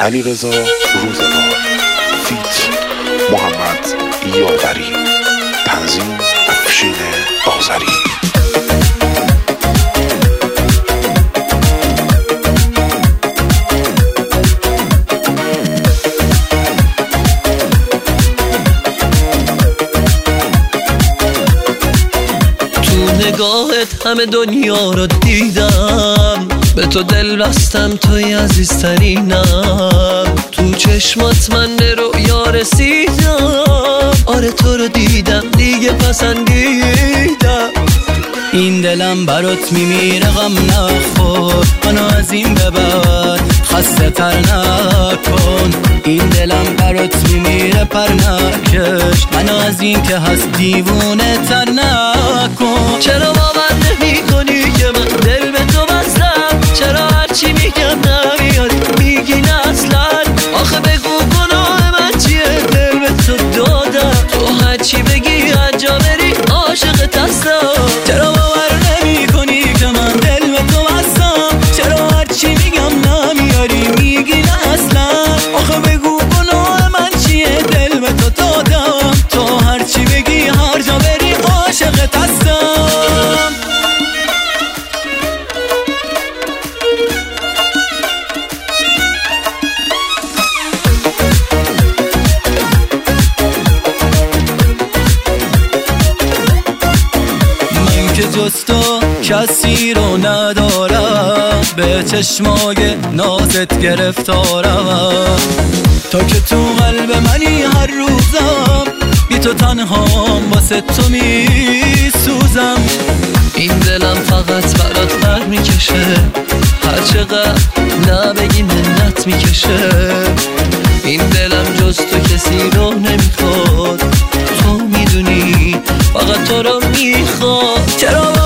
علیرضا روزگار فیت محمد یاوری تنظیم افشین آذری. نگاهت همه دنیا رو دیدم، به تو دل بستم، توی عزیزترینم. تو چشمات من به رؤیا رسیدم، آره تو رو دیدم دیگه پسندیدم. این دلم برات میمیره غم نخور، منو از این به بعد خسته تر نکن. این دلم برات میمیره پر نکش، منو از این که هست دیوونه تر نکن. چرا باور نمی کنی که من دل به تو بستم؟ چرا هرچی میگم نمیاد میگی نه اصلا؟ آخه بگو گناه من چیه؟ دل به تو دادم، تو هرچی بگی هرجا بری عاشقت هستم. چرا باور نمی کنی که من دل به تو بستم؟ چرا هرچی میگم نمیاری میگی نه اصلا؟ آخه بگو گناه من چیه؟ دل به تو دادم، تو هرچی بگی هر جا بری عاشقت هستم. من که جز تو کسی رو ندارم، به چشمای نازت گرفتارم. تا که تو قلب منی هر روزم، بی تو تنهام واسه تو میسوزم. این دلم فقط برات بر میکشه، هر چقدر نبگی منت میکشه. این دلم جز تو کسی رو نمیخواد، تو میدونی فقط تو رو میخواد. چرا